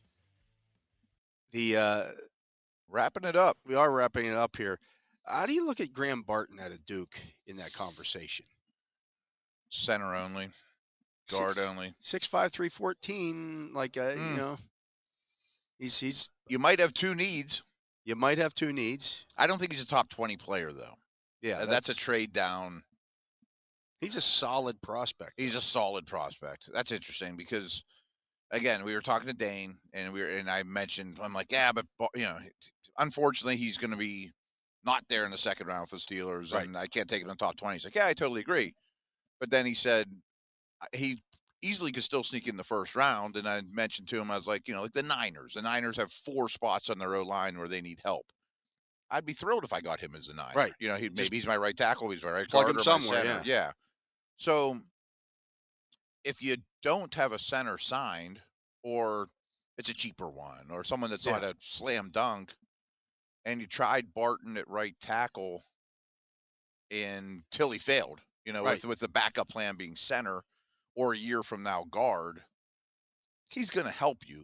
wrapping it up. We are wrapping it up here. How do you look at Graham Barton out of Duke in that conversation? Center only, guard only. 6'5", 314, you know. He's. You might have 2 needs. You might have 2 needs. I don't think he's a top 20 player, though. Yeah, that's a trade down. He's a solid prospect. He's a solid prospect. That's interesting because, again, we were talking to Dane, and I mentioned, I'm like, yeah, but unfortunately, he's going to be not there in the second round for the Steelers, and I can't take him in the top 20. He's like, yeah, I totally agree. But then he said he easily could still sneak in the first round. And I mentioned to him, I was like, like the Niners. The Niners have 4 spots on their O-line where they need help. I'd be thrilled if I got him as a Niner. Right. Maybe he's my right tackle. He's my right plug guard him somewhere. Center. Yeah. So if you don't have a center signed, or it's a cheaper one, or someone that's not a slam dunk, and you tried Barton at right tackle until he failed, with the backup plan being center, or a year from now guard, he's going to help you.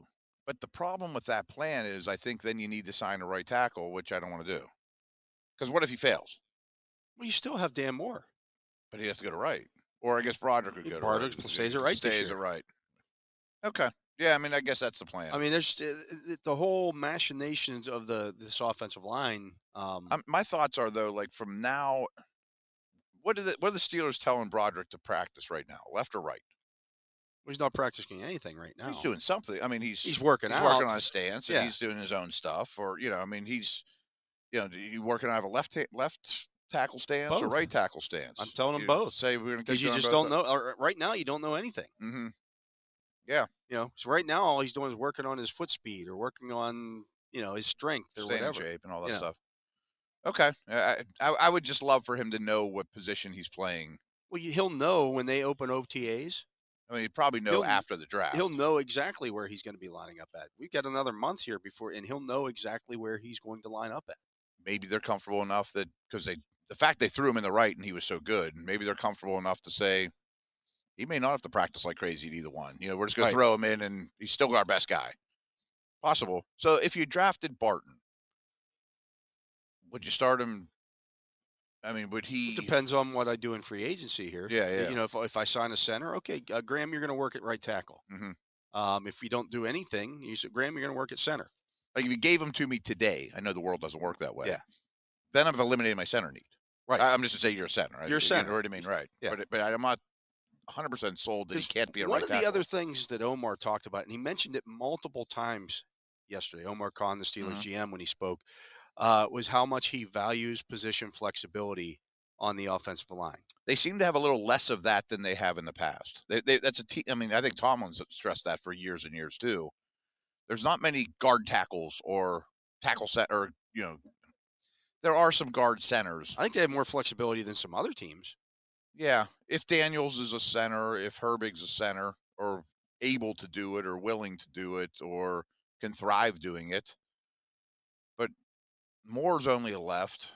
But the problem with that plan is I think then you need to sign a right tackle, which I don't want to do. Because what if he fails? Well, you still have Dan Moore. But he has to go to right. Or I guess Broderick could go to right. Broderick stays at right this year. Stays at right. Okay. Yeah, I mean, I guess that's the plan. I mean, there's the whole machinations of this offensive line. My thoughts are, though, like from now, what are the Steelers telling Broderick to practice right now, left or right? Well, he's not practicing anything right now. He's doing something. I mean, he's working out. He's working on his stance, and he's doing his own stuff. Or, I mean, he's, you working out of a left tackle stance both. Or right tackle stance? I'm telling him both. Say we're going to because you just don't know. Or right now, you don't know anything. Mm-hmm. Yeah. So right now, all he's doing is working on his foot speed or working on, his strength or staying whatever. In shape and all that stuff. Okay. I would just love for him to know what position he's playing. Well, he'll know when they open OTAs. I mean, he'd probably know after the draft. He'll know exactly where he's going to be lining up at. We've got another month here and he'll know exactly where he's going to line up at. Maybe they're comfortable enough that because the fact they threw him in the right and he was so good, maybe they're comfortable enough to say he may not have to practice like crazy at either one. We're just going to throw him in and he's still our best guy. Possible. So if you drafted Barton, would you start him? I mean, would he? It depends on what I do in free agency here. Yeah. If I sign a center, okay, Graham, you're going to work at right tackle. Mm-hmm. If we don't do anything, you said, Graham, you're going to work at center. Like if you gave him to me today, I know the world doesn't work that way. Yeah. Then I've eliminated my center need. Right. I'm just to say you're a center. You're a center. You know what I mean? Right. Yeah. But I'm not 100% sold that he can't be a right tackle. One of the other things that Omar talked about, and he mentioned it multiple times yesterday, Omar Khan, the Steelers GM, when he spoke, was how much he values position flexibility on the offensive line. They seem to have a little less of that than they have in the past. That's I mean, I think Tomlin's stressed that for years and years too. There's not many guard tackles or tackle set, or there are some guard centers. I think they have more flexibility than some other teams. Yeah, if Daniels is a center, if Herbig's a center, or able to do it, or willing to do it, or can thrive doing it. But Moore's only a left.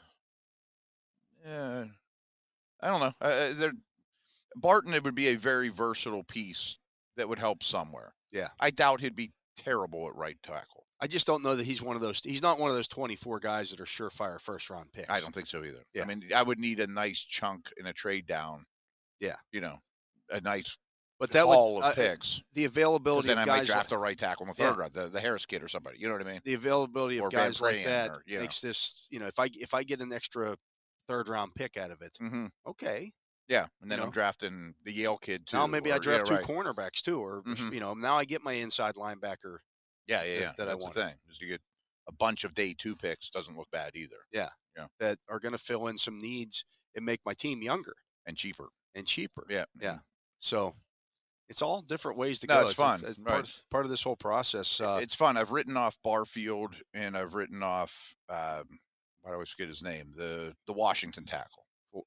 Yeah, I don't know. Barton, it would be a very versatile piece that would help somewhere. Yeah, I doubt he'd be terrible at right tackle. I just don't know that he's one of those. He's not one of those 24 guys that are surefire first-round picks. I don't think so either. Yeah. I mean, I would need a nice chunk in a trade down. Yeah, a nice. But that haul of picks. The availability then of I guys might draft a right tackle in the third round, the Harris kid or somebody. You know what I mean? The availability of guys like that makes this. If I get an extra third-round pick out of it, okay. Yeah, and then I'm drafting the Yale kid too. Now maybe I draft two cornerbacks too, or now I get my inside linebacker. Yeah. That's the thing. Is you get a bunch of day 2 picks, doesn't look bad either. Yeah. That are going to fill in some needs and make my team younger and cheaper. Yeah. So it's all different ways to go. It's fun. It's part of this whole process. It's fun. I've written off Barfield and I've written off. I always forget his name. The Washington tackle.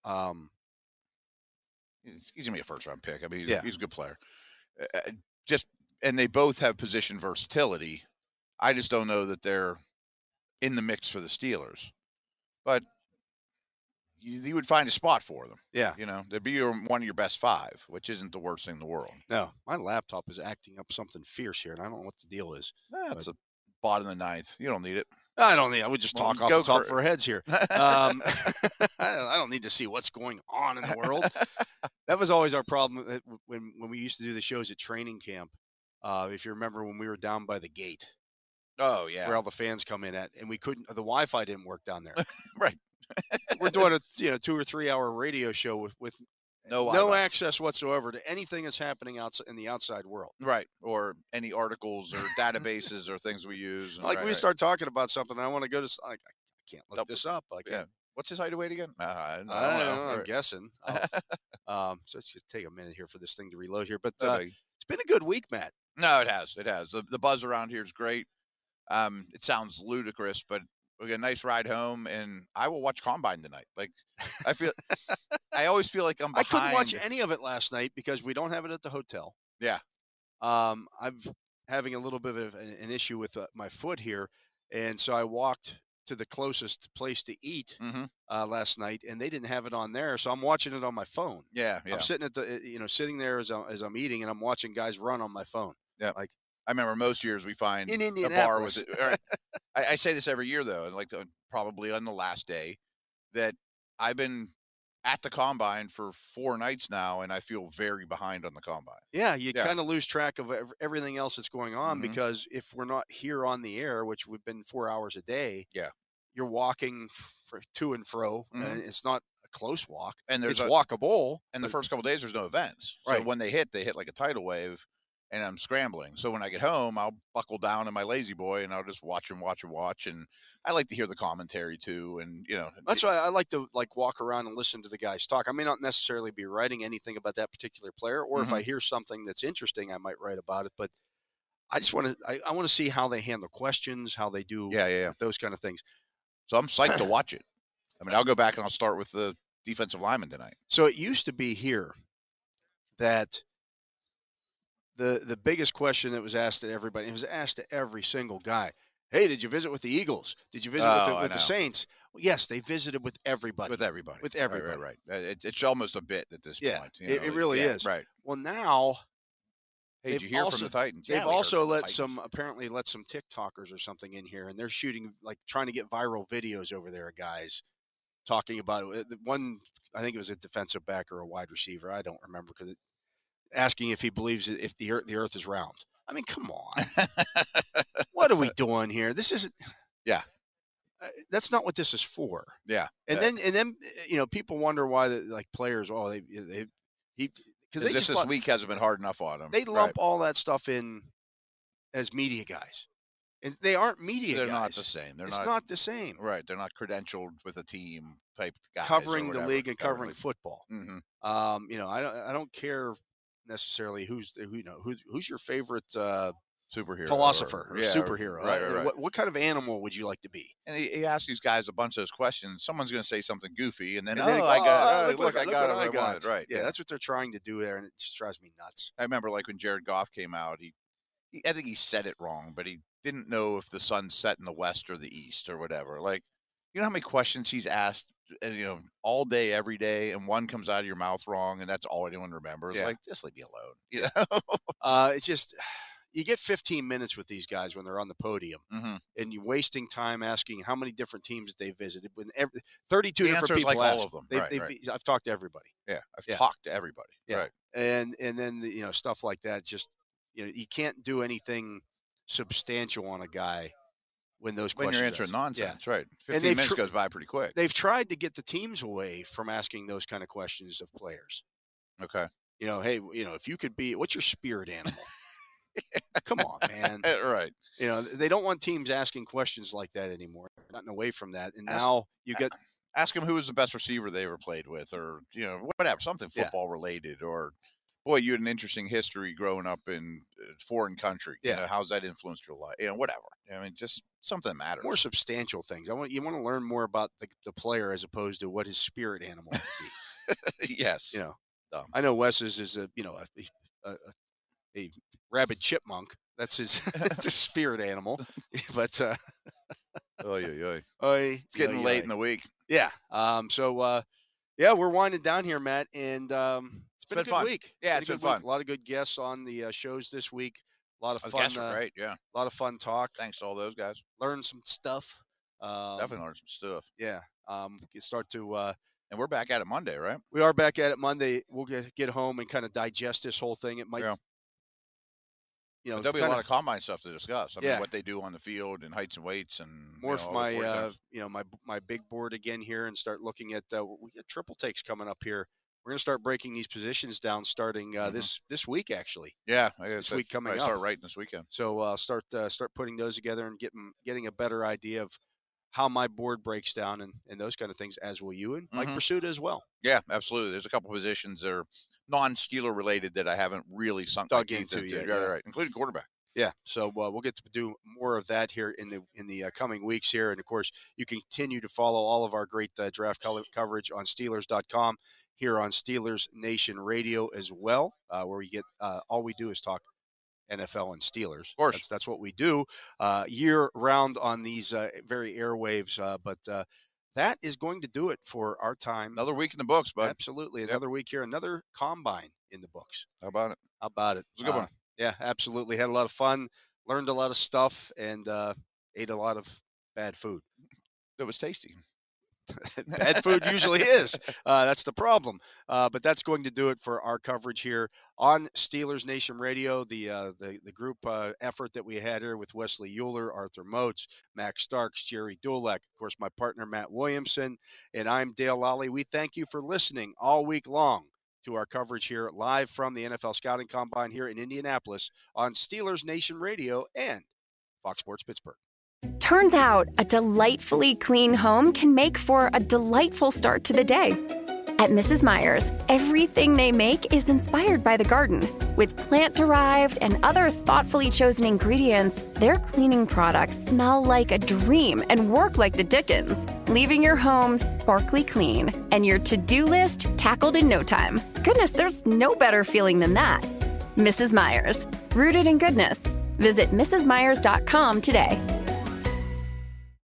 He's gonna be a first-round pick. I mean, he's a good player. And they both have position versatility. I just don't know that they're in the mix for the Steelers. But you would find a spot for them. Yeah. They'd be one of your best 5, which isn't the worst thing in the world. No, my laptop is acting up something fierce here, and I don't know what the deal is. It's a bottom of the 9th. You don't need it. I don't need. I would just talk off the top of our heads here. I don't need to see what's going on in the world. That was always our problem when we used to do the shows at training camp. If you remember when we were down by the gate. Oh yeah, where all the fans come in at, and we couldn't. The Wi-Fi didn't work down there. Right. We're doing a 2 or 3 hour radio show with no access whatsoever to anything that's happening in the outside world. Right. Or any articles or databases or things we use. We start talking about something, I want to go to. I can't look this up. What's his hideaway again? I don't know. I'm guessing. So let's just take a minute here for this thing to reload here. But it's been a good week, Matt. No, it has. It has. The buzz around here is great. It sounds ludicrous, but we get a nice ride home, and I will watch Combine tonight. Like, I always feel like I'm behind. I couldn't watch any of it last night because we don't have it at the hotel. Yeah. I'm having a little bit of an issue with my foot here, and so I walked to the closest place to eat last night, and they didn't have it on there, so I'm watching it on my phone. Yeah. I'm sitting at sitting there as I'm eating, and I'm watching guys run on my phone. Yeah. Like, I remember most years we find in a Indianapolis. bar with it. I say this every year, though, like probably on the last day, that I've been at the combine for 4 nights now, and I feel very behind on the combine. Yeah, you kind of lose track of everything else that's going on because if we're not here on the air, which we've been 4 hours a day, you're walking to and fro, and it's not a close walk, and it's walkable. And the first couple of days, there's no events, so when they hit like a tidal wave. And I'm scrambling. So when I get home, I'll buckle down in my lazy boy and I'll just watch. And I like to hear the commentary too. And, that's why I like to walk around and listen to the guys talk. I may not necessarily be writing anything about that particular player, or if I hear something that's interesting, I might write about it. But I just want to see how they handle questions, how they do those kind of things. So I'm psyched to watch it. I mean, I'll go back and I'll start with the defensive lineman tonight. So it used to be here that the biggest question that was asked to everybody, it was asked to every single guy. Hey, did you visit with the Eagles? Did you visit with the Saints? Well, yes, they visited with everybody. With everybody. Right. It's almost a bit at this point. It really is. Right. Well, now, hey, did you hear from the Titans? They've also apparently let some TikTokers or something in here, and they're shooting, trying to get viral videos over there of guys talking about it. One, I think it was a defensive back or a wide receiver. I don't remember, because asking if he believes if the earth is round. I mean, come on. What are we doing here? This isn't. Yeah. That's not what this is for. Yeah. And then people wonder why players. Oh, because this week hasn't been hard enough on them. They lump all that stuff in as media guys, and they aren't media guys. They're not the same. It's not the same. Right. They're not credentialed with a team type guys. Covering the league and covering football. Mm-hmm. I don't care necessarily who's your favorite superhero, philosopher, or superhero. Right. What kind of animal would you like to be? And he asked these guys a bunch of those questions. Someone's going to say something goofy, and then I got it. Right. Yeah, that's what they're trying to do there, and it just drives me nuts. I remember when Jared Goff came out, I think he said it wrong, but he didn't know if the sun set in the west or the east or whatever. You know how many questions he's asked, all day, every day, and one comes out of your mouth wrong, and that's all anyone remembers. Yeah. Just leave me alone. It's just, you get 15 minutes with these guys when they're on the podium, and you're wasting time asking how many different teams they visited. When 32 different people ask, all of them. I've talked to everybody. Yeah, I've talked to everybody. Yeah. Right. And then stuff like that. Just you can't do anything substantial on a guy when you're answering nonsense, right? 15 minutes goes by pretty quick. They've tried to get the teams away from asking those kind of questions of players. Okay. Hey, if you could be, what's your spirit animal? Come on, man. Right. They don't want teams asking questions like that anymore. Gotten away from that, and now you get ask them who was the best receiver they ever played with, or whatever, something football related, or boy, you had an interesting history growing up in a foreign country. Yeah. How's that influenced your life? Whatever. I mean, just something that matters. More substantial things. You want to learn more about the player as opposed to what his spirit animal would be. Yes. I know Wes's is a rabid chipmunk. That's his spirit animal. But it's getting late in the week. Yeah. We're winding down here, Matt, and it's been a good fun week. Yeah, it's been fun. A lot of good guests on the shows this week. A lot of fun. Guests are great. Yeah. A lot of fun talk. Thanks to all those guys. Learn some stuff. Definitely learn some stuff. Yeah. Start to. And we're back at it Monday, right? We are back at it Monday. We'll get home and kind of digest this whole thing. It might. Yeah. There'll be a lot of combine stuff to discuss. I mean, what they do on the field and heights and weights and morph my big board again here and start looking at we get triple takes coming up here. We're going to start breaking these positions down starting this week, actually. Yeah, this week coming up. Start writing this weekend. So I'll start putting those together and getting a better idea of how my board breaks down and those kind of things, as will you and Mike Pursuta as well. Yeah, absolutely. There's a couple positions that are non-Steeler related that I haven't really dug into yet. Right, including quarterback. Yeah, so we'll get to do more of that here in the coming weeks here, and of course you can continue to follow all of our great draft coverage on Steelers.com, here on Steelers Nation Radio as well, where we get all we do is talk NFL and Steelers. Of course, that's what we do year round on these very airwaves. But that is going to do it for our time. Another week in the books, bud. Absolutely, another week here, another combine in the books. How about it? How about it? It was a good one. Yeah, absolutely. Had a lot of fun, learned a lot of stuff, and ate a lot of bad food. It was tasty. Bad food usually is. That's the problem. But that's going to do it for our coverage here on Steelers Nation Radio. The group effort that we had here with Wesley Euler, Arthur Moats, Max Starks, Jerry Dulek, of course, my partner Matt Williamson, and I'm Dale Lally. We thank you for listening all week long to our coverage here live from the NFL Scouting Combine here in Indianapolis on Steelers Nation Radio and Fox Sports Pittsburgh. Turns out a delightfully clean home can make for a delightful start to the day. At Mrs. Meyer's, everything they make is inspired by the garden. With plant-derived and other thoughtfully chosen ingredients, their cleaning products smell like a dream and work like the Dickens, leaving your home sparkly clean and your to-do list tackled in no time. Goodness, there's no better feeling than that. Mrs. Meyer's, rooted in goodness. Visit mrsmeyers.com today.